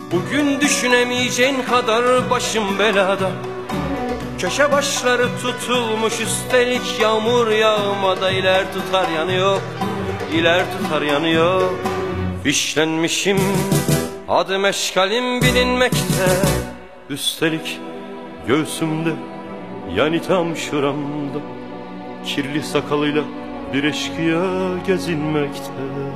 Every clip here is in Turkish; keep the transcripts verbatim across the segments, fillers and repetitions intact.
Bugün düşünemeyeceğin kadar başım belada. Köşe başları tutulmuş, üstelik yağmur yağmada. İler tutar yanıyor, iler tutar yanıyor. Fişlenmişim, adım eşkalim bilinmekte. Üstelik göğsümde, yani tam şuramda, kirli sakalıyla bir eşkıya gezinmekte.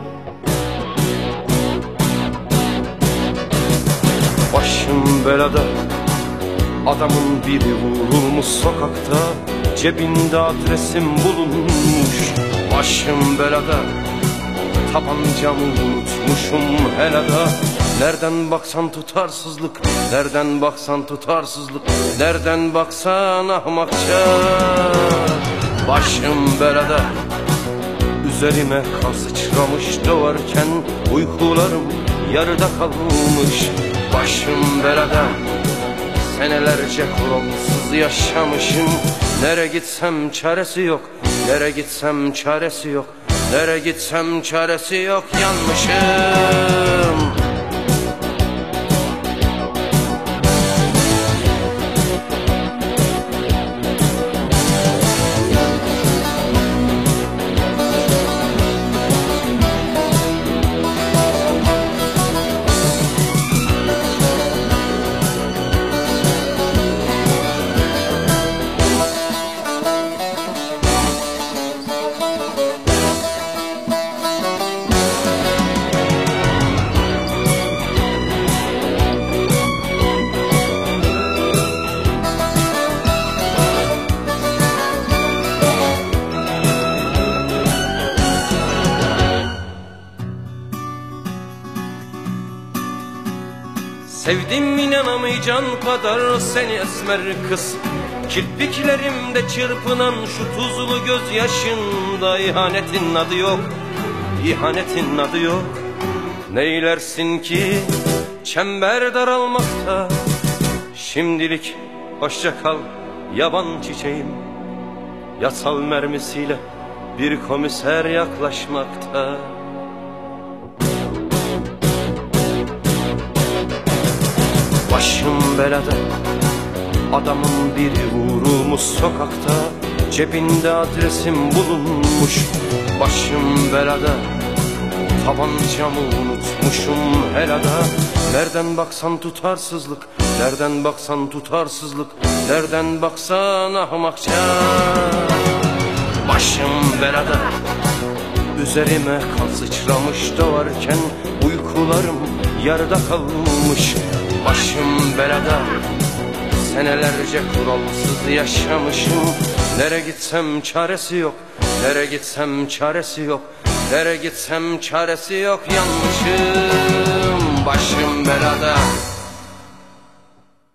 Başım belada, adamın biri vurulmuş sokakta. Cebinde adresim bulunmuş. Başım belada, tabancamı unutmuşum helada. Nereden baksan tutarsızlık, nereden baksan tutarsızlık, nereden baksan ahmakça. Başım belada, üzerime kan sıçramış doğarken. Uykularım yarıda kalmış. Başım belada, senelerce kuralsız yaşamışım. Nere gitsem çaresi yok, nere gitsem çaresi yok, nere gitsem çaresi yok, yanmışım. Sevdim inanamayacağın kadar seni esmer kız. Kirpiklerimde çırpınan şu tuzlu gözyaşında. İhanetin adı yok, ihanetin adı yok. Neylersin ki çember daralmakta. Şimdilik hoşça kal yaban çiçeğim. Yasal mermisiyle bir komiser yaklaşmakta. Başım belada, adamın biri vurulmuş sokakta. Cebinde adresim bulunmuş. Başım belada, tabancamı unutmuşum helada. Nereden baksan tutarsızlık, nereden baksan tutarsızlık, nereden baksan ahmakça. Başım belada, üzerime kan sıçramış doğarken. Uykularım yarıda kalmış. Başım belada, senelerce kuralsız yaşamışım. Nere gitsem çaresi yok, nere gitsem çaresi yok, nere gitsem çaresi yok, yanmışım. Başım belada.